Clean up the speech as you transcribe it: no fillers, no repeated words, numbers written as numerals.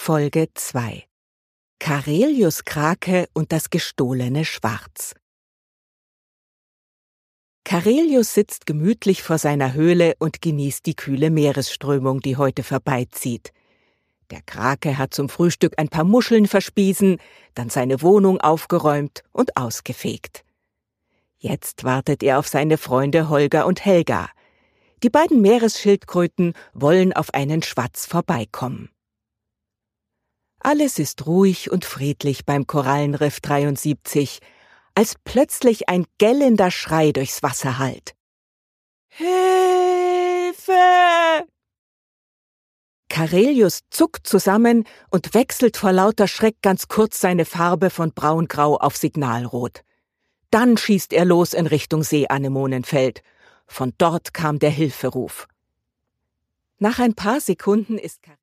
Folge 2: Karelius Krake und das gestohlene Schwarz. Karelius sitzt gemütlich vor seiner Höhle und genießt die kühle Meeresströmung, die heute vorbeizieht. Der Krake hat zum Frühstück ein paar Muscheln verspiesen, dann seine Wohnung aufgeräumt und ausgefegt. Jetzt wartet er auf seine Freunde Holger und Helga. Die beiden Meeresschildkröten wollen auf einen Schwatz vorbeikommen. Alles ist ruhig und friedlich beim Korallenriff 73, als plötzlich ein gellender Schrei durchs Wasser hallt. »Hilfe!« Karelius zuckt zusammen und wechselt vor lauter Schreck ganz kurz seine Farbe von braungrau auf Signalrot. Dann schießt er los in Richtung Seeanemonenfeld. Von dort kam der Hilferuf. Nach ein paar Sekunden ist